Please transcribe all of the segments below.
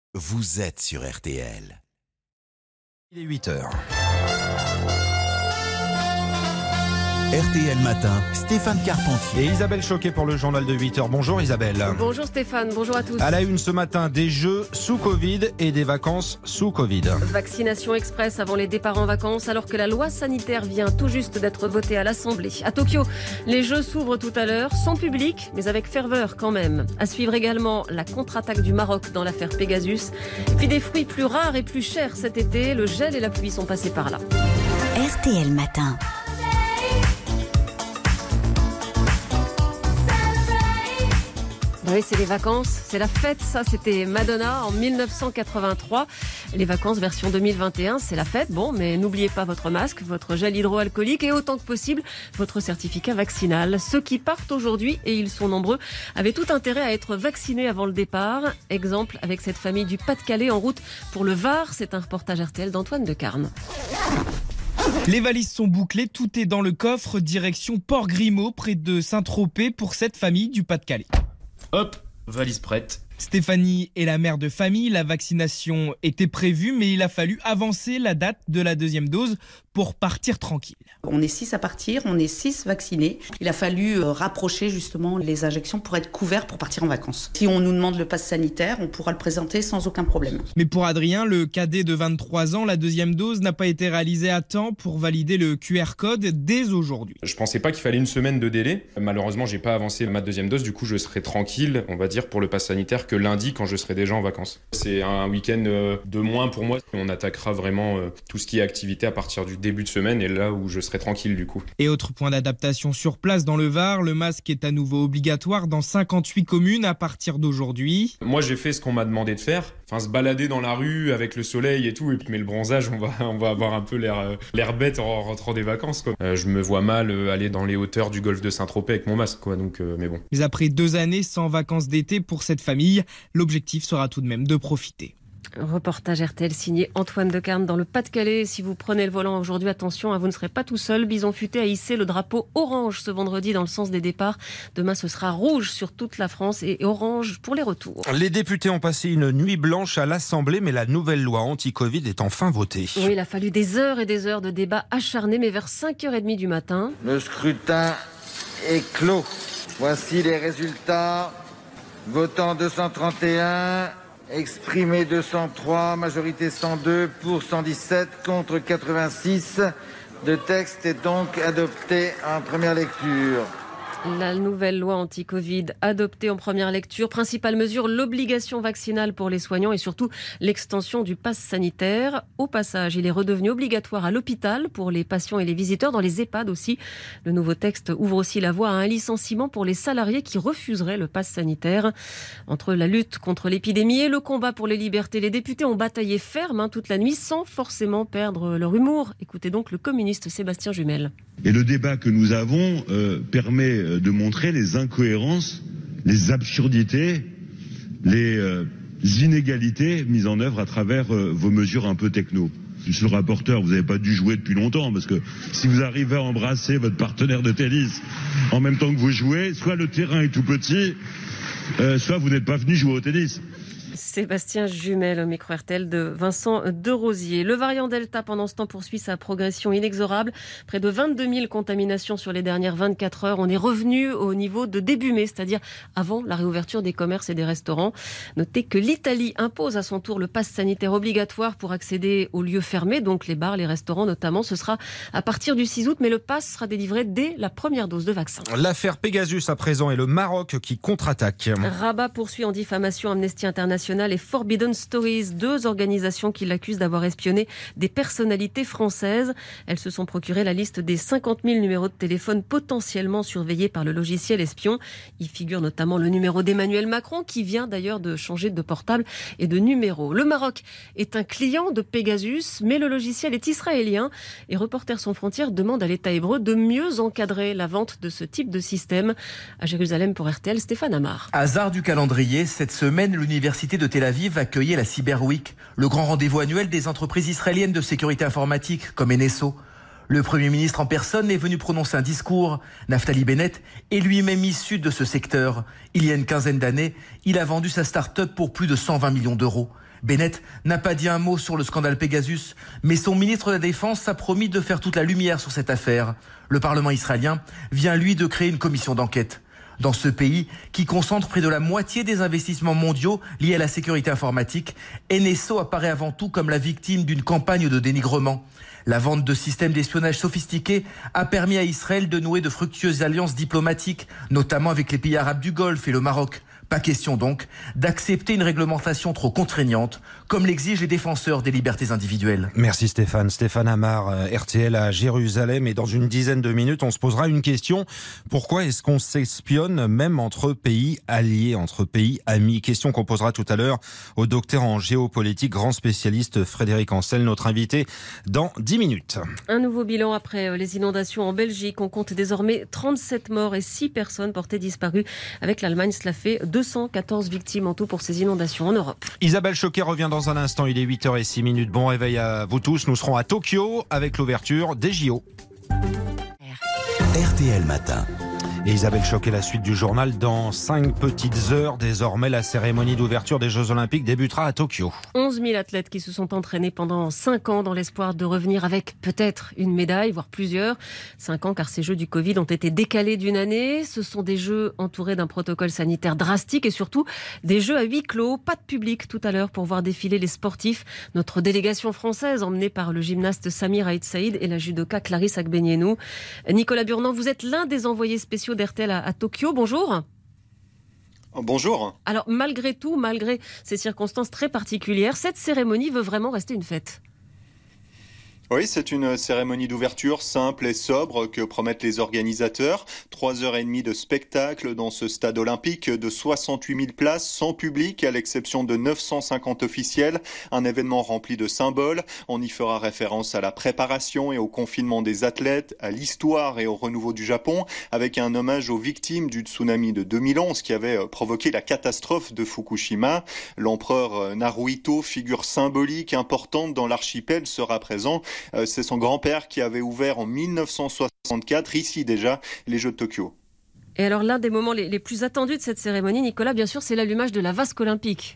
Vous êtes sur RTL. Il est 8h. RTL Matin, Stéphane Carpentier. Et Isabelle Choquet pour le journal de 8h. Bonjour Isabelle. Bonjour Stéphane, bonjour à tous. À la une ce matin, des jeux sous Covid et des vacances sous Covid. Vaccination express avant les départs en vacances, alors que la loi sanitaire vient tout juste d'être votée à l'Assemblée. À Tokyo, les jeux s'ouvrent tout à l'heure, sans public, mais avec ferveur quand même. À suivre également la contre-attaque du Maroc dans l'affaire Pegasus. Puis des fruits plus rares et plus chers cet été, le gel et la pluie sont passés par là. RTL Matin. Oui, c'est les vacances, c'est la fête, ça c'était Madonna en 1983. Les vacances version 2021, c'est la fête, bon, mais n'oubliez pas votre masque, votre gel hydroalcoolique et autant que possible, votre certificat vaccinal. Ceux qui partent aujourd'hui, et ils sont nombreux, avaient tout intérêt à être vaccinés avant le départ. Exemple avec cette famille du Pas-de-Calais en route pour le Var, c'est un reportage RTL d'Antoine Decarne. Les valises sont bouclées, tout est dans le coffre, direction Port-Grimaud, près de Saint-Tropez, pour cette famille du Pas-de-Calais. Hop, valise prête. Stéphanie est la mère de famille, la vaccination était prévue, mais il a fallu avancer la date de la deuxième dose pour partir tranquille. On est 6 à partir, on est 6 vaccinés. Il a fallu rapprocher justement les injections pour être couverts pour partir en vacances. Si on nous demande le pass sanitaire, on pourra le présenter sans aucun problème. Mais pour Adrien, le cadet de 23 ans, la deuxième dose n'a pas été réalisée à temps pour valider le QR code dès aujourd'hui. Je pensais pas qu'il fallait une semaine de délai. Malheureusement, j'ai pas avancé ma deuxième dose. Du coup, je serai tranquille, on va dire, pour le pass sanitaire que lundi quand je serai déjà en vacances. C'est un week-end de moins pour moi. On attaquera vraiment tout ce qui est activité à partir du début de semaine et là où je serai tranquille du coup. Et autre point d'adaptation sur place dans le Var, le masque est à nouveau obligatoire dans 58 communes à partir d'aujourd'hui. Moi j'ai fait ce qu'on m'a demandé de faire, se balader dans la rue avec le soleil et tout, mais le bronzage on va avoir un peu l'air bête en rentrant des vacances quoi. Je me vois mal aller dans les hauteurs du golfe de Saint-Tropez avec mon masque quoi, donc mais bon. Mais après 2 années sans vacances d'été pour cette famille, l'objectif sera tout de même de profiter. Reportage RTL signé Antoine Decarne dans le Pas-de-Calais. Si vous prenez le volant aujourd'hui, attention, vous ne serez pas tout seul. Bison Futé a hissé le drapeau orange ce vendredi dans le sens des départs. Demain, ce sera rouge sur toute la France et orange pour les retours. Les députés ont passé une nuit blanche à l'Assemblée, mais la nouvelle loi anti-Covid est enfin votée. Oui, il a fallu des heures et des heures de débats acharnés, mais vers 5h30 du matin. Le scrutin est clos. Voici les résultats. Votant 231... Exprimé 203, majorité 102, pour 117, contre 86. Le texte est donc adopté en première lecture. La nouvelle loi anti-Covid adoptée en première lecture. Principale mesure, l'obligation vaccinale pour les soignants et surtout l'extension du pass sanitaire. Au passage, il est redevenu obligatoire à l'hôpital pour les patients et les visiteurs, dans les EHPAD aussi. Le nouveau texte ouvre aussi la voie à un licenciement pour les salariés qui refuseraient le pass sanitaire. Entre la lutte contre l'épidémie et le combat pour les libertés, les députés ont bataillé ferme toute la nuit sans forcément perdre leur humour. Écoutez donc le communiste Sébastien Jumel. Et le débat que nous avons permet de montrer les incohérences, les absurdités, les inégalités mises en œuvre à travers vos mesures un peu techno. Monsieur le rapporteur, vous n'avez pas dû jouer depuis longtemps, parce que si vous arrivez à embrasser votre partenaire de tennis en même temps que vous jouez, soit le terrain est tout petit, soit vous n'êtes pas venu jouer au tennis. Sébastien Jumel au micro RTL de Vincent Derosier. Le variant Delta, pendant ce temps, poursuit sa progression inexorable. Près de 22 000 contaminations sur les dernières 24 heures. On est revenu au niveau de début mai, c'est-à-dire avant la réouverture des commerces et des restaurants. Notez que l'Italie impose à son tour le pass sanitaire obligatoire pour accéder aux lieux fermés, donc les bars, les restaurants notamment. Ce sera à partir du 6 août, mais le pass sera délivré dès la première dose de vaccin. L'affaire Pegasus à présent et le Maroc qui contre-attaque. Rabat poursuit en diffamation Amnesty International et Forbidden Stories, 2 organisations qui l'accusent d'avoir espionné des personnalités françaises. Elles se sont procuré la liste des 50 000 numéros de téléphone potentiellement surveillés par le logiciel espion. Il figure notamment le numéro d'Emmanuel Macron, qui vient d'ailleurs de changer de portable et de numéro. Le Maroc est un client de Pegasus, mais le logiciel est israélien. Et Reporters sans frontières demande à l'État hébreu de mieux encadrer la vente de ce type de système. À Jérusalem pour RTL, Stéphane Amar. Hasard du calendrier, cette semaine, l'université de Tel Aviv accueillait la Cyber Week, le grand rendez-vous annuel des entreprises israéliennes de sécurité informatique comme NSO. Le Premier ministre en personne est venu prononcer un discours. Naftali Bennett est lui-même issu de ce secteur. Il y a une quinzaine d'années, il a vendu sa start-up pour plus de 120 millions d'euros. Bennett n'a pas dit un mot sur le scandale Pegasus, mais son ministre de la Défense a promis de faire toute la lumière sur cette affaire. Le Parlement israélien vient, lui, de créer une commission d'enquête. Dans ce pays, qui concentre près de la moitié des investissements mondiaux liés à la sécurité informatique, NSO apparaît avant tout comme la victime d'une campagne de dénigrement. La vente de systèmes d'espionnage sophistiqués a permis à Israël de nouer de fructueuses alliances diplomatiques, notamment avec les pays arabes du Golfe et le Maroc. Pas question donc d'accepter une réglementation trop contraignante, comme l'exigent les défenseurs des libertés individuelles. Merci Stéphane. Stéphane Amar, RTL à Jérusalem. Et dans une dizaine de minutes, on se posera une question. Pourquoi est-ce qu'on s'espionne même entre pays alliés, entre pays amis? Question qu'on posera tout à l'heure au docteur en géopolitique, grand spécialiste Frédéric Ancel, notre invité dans 10 minutes. Un nouveau bilan après les inondations en Belgique. On compte désormais 37 morts et 6 personnes portées disparues. Avec l'Allemagne, cela fait 214 victimes en tout pour ces inondations en Europe. Isabelle Choquet revient dans un instant, il est 8h06. Bon réveil à vous tous, nous serons à Tokyo avec l'ouverture des JO. RTL Matin. Et Isabelle Choquet, la suite du journal dans 5 petites heures. Désormais, la cérémonie d'ouverture des Jeux Olympiques débutera à Tokyo. 11 000 athlètes qui se sont entraînés pendant 5 ans dans l'espoir de revenir avec peut-être une médaille, voire plusieurs. 5 ans car ces Jeux du Covid ont été décalés d'une année. Ce sont des Jeux entourés d'un protocole sanitaire drastique et surtout des Jeux à huis clos. Pas de public tout à l'heure pour voir défiler les sportifs. Notre délégation française emmenée par le gymnaste Samir Aït Saïd et la judoka Clarisse Agbenienou. Nicolas Burnand, vous êtes l'un des envoyés spéciaux d'RTL à Tokyo. Bonjour. Bonjour. Alors malgré tout, malgré ces circonstances très particulières, cette cérémonie veut vraiment rester une fête. Oui, c'est une cérémonie d'ouverture simple et sobre que promettent les organisateurs. 3h30 de spectacle dans ce stade olympique de 68 000 places, sans public, à l'exception de 950 officiels. Un événement rempli de symboles. On y fera référence à la préparation et au confinement des athlètes, à l'histoire et au renouveau du Japon, avec un hommage aux victimes du tsunami de 2011 qui avait provoqué la catastrophe de Fukushima. L'empereur Naruhito, figure symbolique importante dans l'archipel, sera présent. C'est son grand-père qui avait ouvert en 1964, ici déjà, les Jeux de Tokyo. Et alors l'un des moments les plus attendus de cette cérémonie, Nicolas, bien sûr, c'est l'allumage de la vasque olympique.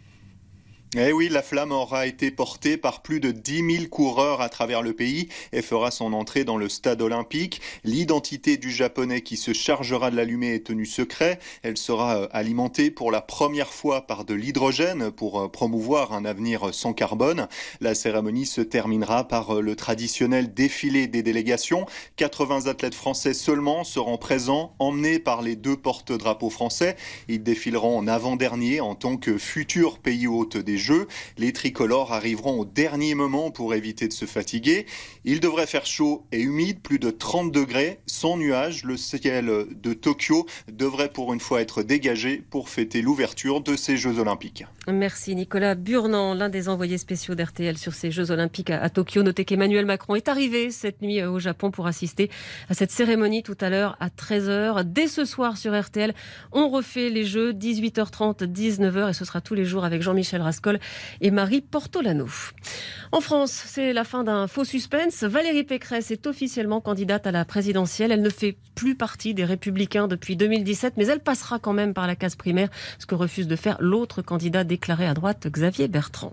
Eh oui, la flamme aura été portée par plus de 10 000 coureurs à travers le pays et fera son entrée dans le stade olympique. L'identité du japonais qui se chargera de l'allumer est tenue secret. Elle sera alimentée pour la première fois par de l'hydrogène pour promouvoir un avenir sans carbone. La cérémonie se terminera par le traditionnel défilé des délégations. 80 athlètes français seulement seront présents, emmenés par les 2 porte-drapeaux français. Ils défileront en avant-dernier en tant que futurs pays hôtes des Jeux. Les tricolores arriveront au dernier moment pour éviter de se fatiguer. Il devrait faire chaud et humide, plus de 30 degrés, sans nuages. Le ciel de Tokyo devrait pour une fois être dégagé pour fêter l'ouverture de ces Jeux Olympiques. Merci Nicolas Burnand, l'un des envoyés spéciaux d'RTL sur ces Jeux Olympiques à Tokyo. Notez qu'Emmanuel Macron est arrivé cette nuit au Japon pour assister à cette cérémonie tout à l'heure à 13h. Dès ce soir sur RTL, on refait les Jeux 18h30, 19h et ce sera tous les jours avec Jean-Michel Rascol et Marie Portolano. En France, c'est la fin d'un faux suspense. Valérie Pécresse est officiellement candidate à la présidentielle. Elle ne fait plus partie des Républicains depuis 2017, mais elle passera quand même par la case primaire, ce que refuse de faire l'autre candidat déclaré à droite, Xavier Bertrand.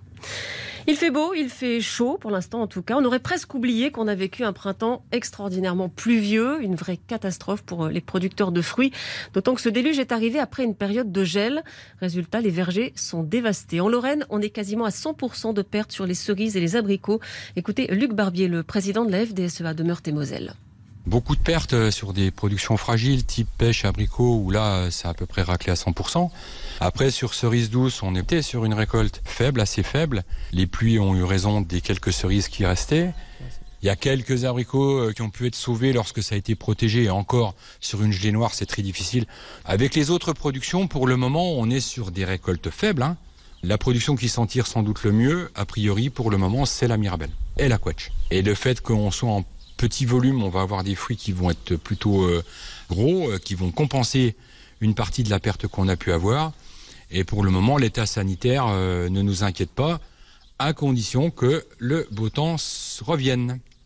Il fait beau, il fait chaud pour l'instant en tout cas. On aurait presque oublié qu'on a vécu un printemps extraordinairement pluvieux, une vraie catastrophe pour les producteurs de fruits. D'autant que ce déluge est arrivé après une période de gel. Résultat, les vergers sont dévastés. En Lorraine, on est quasiment à 100% de pertes sur les cerises et les abricots. Écoutez Luc Barbier, le président de la FDSEA de Meurthe-et-Moselle. Beaucoup de pertes sur des productions fragiles, type pêche, abricot, où là, c'est à peu près raclé à 100%. Après, sur cerises douces, on était sur une récolte faible, assez faible. Les pluies ont eu raison des quelques cerises qui restaient. Il y a quelques abricots qui ont pu être sauvés lorsque ça a été protégé. Et encore, sur une gelée noire, c'est très difficile. Avec les autres productions, pour le moment, on est sur des récoltes faibles. La production qui s'en tire sans doute le mieux, a priori, pour le moment, c'est la Mirabelle et la Quetch. Et le fait qu'on soit en petit volume, on va avoir des fruits qui vont être plutôt gros, qui vont compenser une partie de la perte qu'on a pu avoir. Et pour le moment, l'état sanitaire ne nous inquiète pas, à condition que le beau temps revienne.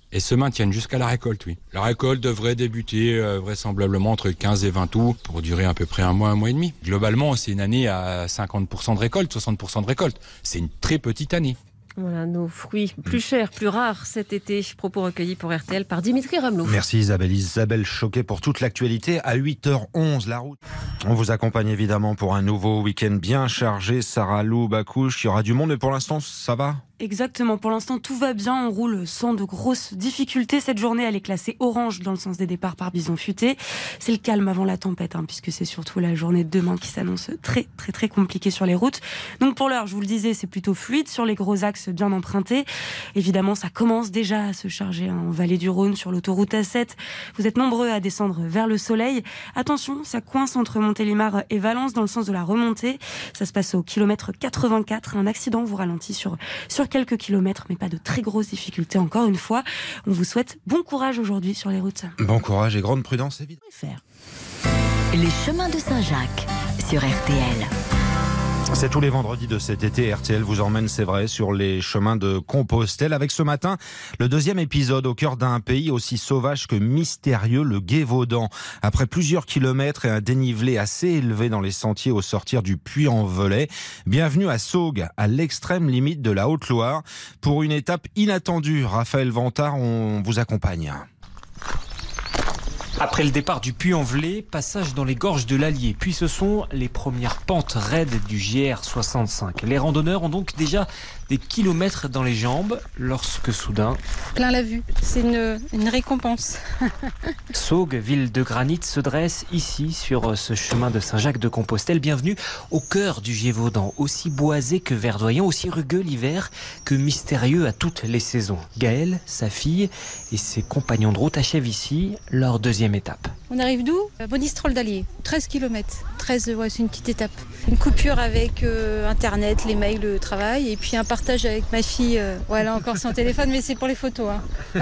et se maintiennent jusqu'à la récolte, oui. La récolte devrait débuter vraisemblablement entre 15 et 20 août pour durer à peu près un mois et demi. Globalement, c'est une année à 50% de récolte, 60% de récolte. C'est une très petite année. Voilà, nos fruits plus chers, plus rares cet été. Propos recueillis pour RTL par Dimitri Ramelot. Merci Isabelle. Isabelle Choquet pour toute l'actualité. À 8h11, la route. On vous accompagne évidemment pour un nouveau week-end bien chargé. Sarah Lou, Bacouche, il y aura du monde, mais pour l'instant, ça va ? Exactement, pour l'instant tout va bien, on roule sans de grosses difficultés. Cette journée elle est classée orange dans le sens des départs par bison futé. C'est le calme avant la tempête, puisque c'est surtout la journée de demain qui s'annonce très très très compliquée sur les routes. Donc pour l'heure, je vous le disais, c'est plutôt fluide sur les gros axes bien empruntés. Évidemment ça commence déjà à se charger en vallée du Rhône sur l'autoroute A7. Vous êtes nombreux à descendre vers le soleil. Attention, ça coince entre Montélimar et Valence dans le sens de la remontée. Ça se passe au kilomètre 84. Un accident vous ralentit sur quelques kilomètres, mais pas de très grosses difficultés encore une fois. On vous souhaite bon courage aujourd'hui sur les routes. Bon courage et grande prudence, évidemment. Les chemins de Saint-Jacques sur RTL. C'est tous les vendredis de cet été. RTL vous emmène, c'est vrai, sur les chemins de Compostelle. Avec ce matin, le deuxième épisode au cœur d'un pays aussi sauvage que mystérieux, le Gévaudan. Après plusieurs kilomètres et un dénivelé assez élevé dans les sentiers au sortir du Puy-en-Velay, bienvenue à Saugues, à l'extrême limite de la Haute-Loire. Pour une étape inattendue, Raphaël Vantard, on vous accompagne. Après le départ du Puy-en-Velay, passage dans les gorges de l'Allier, puis ce sont les premières pentes raides du GR65. Les randonneurs ont donc déjà des kilomètres dans les jambes lorsque soudain... Plein la vue, c'est une récompense. Saugues, ville de granit, se dresse ici sur ce chemin de Saint-Jacques-de-Compostelle. Bienvenue au cœur du Gévaudan, aussi boisé que verdoyant, aussi rugueux l'hiver que mystérieux à toutes les saisons. Gaëlle, sa fille et ses compagnons de route achèvent ici leur deuxième étape. On arrive d'où ? Monistrol d'Allier, 13 km. 13, ouais, c'est une petite étape. Une coupure avec Internet, les mails, le travail, et puis un partage avec ma fille. Elle a encore son téléphone, mais c'est pour les photos.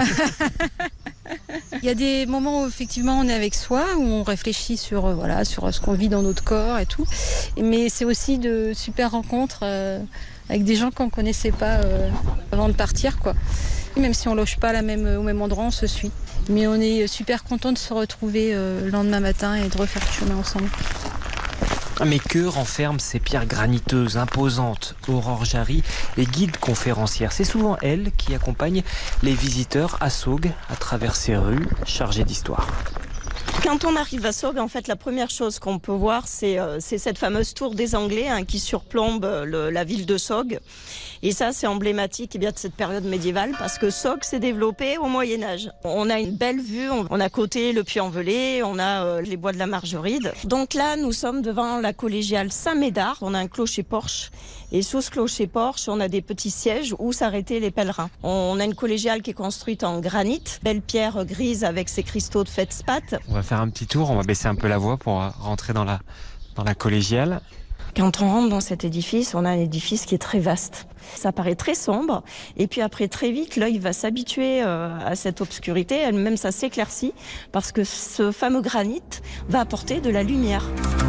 Il y a des moments où effectivement on est avec soi, où on réfléchit sur ce qu'on vit dans notre corps et tout. Mais c'est aussi de super rencontres avec des gens qu'on ne connaissait pas avant de partir, quoi. Même si on ne loge pas au même endroit, on se suit. Mais on est super content de se retrouver le lendemain matin et de refaire le chemin ensemble. Mais que renferment ces pierres graniteuses imposantes? Aurore Jarry est guide conférencière. C'est souvent elle qui accompagne les visiteurs à Saugues à travers ces rues chargées d'histoire. Quand on arrive à Saugues, en fait, la première chose qu'on peut voir, c'est cette fameuse tour des Anglais qui surplombe la ville de Saugues. Et ça, c'est emblématique de cette période médiévale parce que Saugues s'est développé au Moyen-Âge. On a une belle vue, on a côté le Puy-en-Velay, on a les bois de la Margeride. Donc là, nous sommes devant la collégiale Saint-Médard. On a un clocher-porche. Et sous ce clocher-porche, on a des petits sièges où s'arrêtaient les pèlerins. On a une collégiale qui est construite en granit, belle pierre grise avec ses cristaux de feldspath. On va faire un petit tour, on va baisser un peu la voix pour rentrer dans la collégiale. Quand on rentre dans cet édifice, on a un édifice qui est très vaste. Ça paraît très sombre et puis après très vite, l'œil va s'habituer à cette obscurité, elle-même ça s'éclaircit parce que ce fameux granit va apporter de la lumière.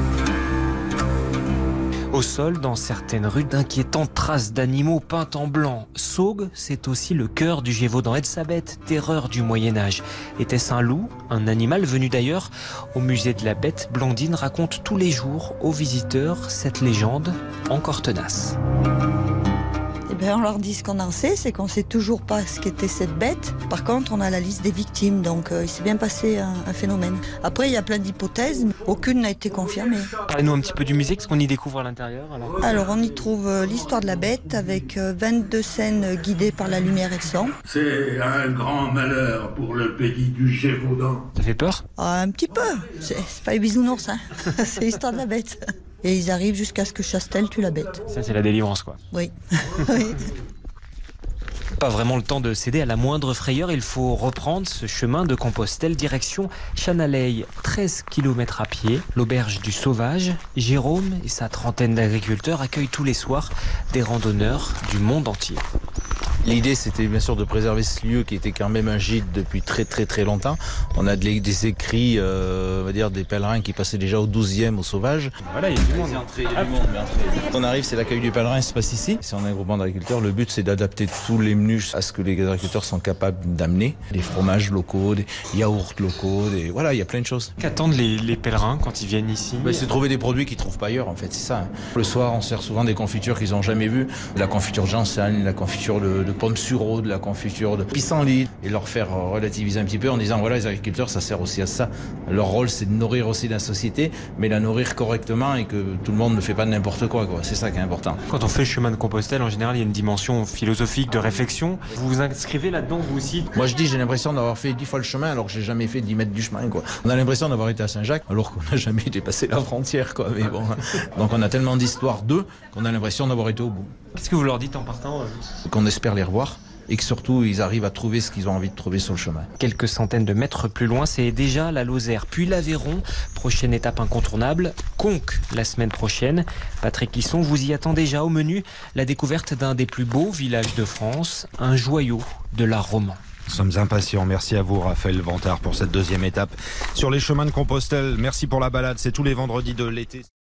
Au sol, dans certaines rues, d'inquiétantes traces d'animaux peints en blanc. Saugues, c'est aussi le cœur du Gévaudan. Elisabeth, terreur du Moyen-Âge. Était-ce un loup, un animal venu d'ailleurs? Au musée de la Bête, Blandine raconte tous les jours aux visiteurs cette légende encore tenace. On leur dit ce qu'on en sait, c'est qu'on ne sait toujours pas ce qu'était cette bête. Par contre, on a la liste des victimes, donc il s'est bien passé un phénomène. Après, il y a plein d'hypothèses, mais aucune n'a été confirmée. Parlez-nous un petit peu du musée, qu'est-ce qu'on y découvre à l'intérieur alors, on y trouve l'histoire de la bête avec 22 scènes guidées par la lumière et le son. C'est un grand malheur pour le pays du Gévaudan. Ça fait peur? Un petit peu, c'est pas les bisounours, c'est l'histoire de la bête. Et ils arrivent jusqu'à ce que Chastel tue la bête. Ça, c'est la délivrance, quoi. Oui. Pas vraiment le temps de céder à la moindre frayeur. Il faut reprendre ce chemin de Compostelle, direction Chanaleille. 13 km à pied, l'auberge du Sauvage. Jérôme et sa trentaine d'agriculteurs accueillent tous les soirs des randonneurs du monde entier. L'idée, c'était bien sûr de préserver ce lieu qui était quand même un gîte depuis très très très longtemps. On a des écrits, on va dire des pèlerins qui passaient déjà au 12e au Sauvage. Voilà, il y a du monde. On arrive, c'est l'accueil du pèlerin, il se passe ici. Si on a un groupement d'agriculteurs, le but c'est d'adapter tous les menus à ce que les agriculteurs sont capables d'amener. Des fromages locaux, des yaourts locaux, voilà, il y a plein de choses. Qu'attendent les pèlerins quand ils viennent ici? C'est trouver des produits qu'ils ne trouvent pas ailleurs, en fait, c'est ça. Le soir, on sert souvent des confitures qu'ils n'ont jamais vues. De la confiture de Janssen, de la confiture de pommes sureau, de la confiture de pissenlit. Et leur faire relativiser un petit peu en disant, voilà, les agriculteurs, ça sert aussi à ça. Leur rôle, c'est de nourrir aussi la société, mais la nourrir correctement et que tout le monde ne fait pas n'importe quoi. C'est ça qui est important. Quand on fait le chemin de Compostelle, en général, il y a une dimension philosophique, de réflexion. Vous vous inscrivez là-dedans, vous aussi? Moi, je dis, j'ai l'impression d'avoir fait 10 fois le chemin alors que j'ai jamais fait 10 mètres du chemin, quoi. On a l'impression d'avoir été à Saint-Jacques alors qu'on n'a jamais dépassé la frontière, quoi. Mais bon. Donc on a tellement d'histoires d'eux qu'on a l'impression d'avoir été au bout. Qu'est-ce que vous leur dites en partant? Qu'on espère les revoir et que surtout ils arrivent à trouver ce qu'ils ont envie de trouver sur le chemin. Quelques centaines de mètres plus loin, c'est déjà la Lozère, puis l'Aveyron. Prochaine étape incontournable, Conques la semaine prochaine. Patrick Lisson vous y attend déjà au menu. La découverte d'un des plus beaux villages de France, un joyau de l'art roman. Nous sommes impatients. Merci à vous, Raphaël Vantard, pour cette deuxième étape sur les chemins de Compostelle. Merci pour la balade. C'est tous les vendredis de l'été.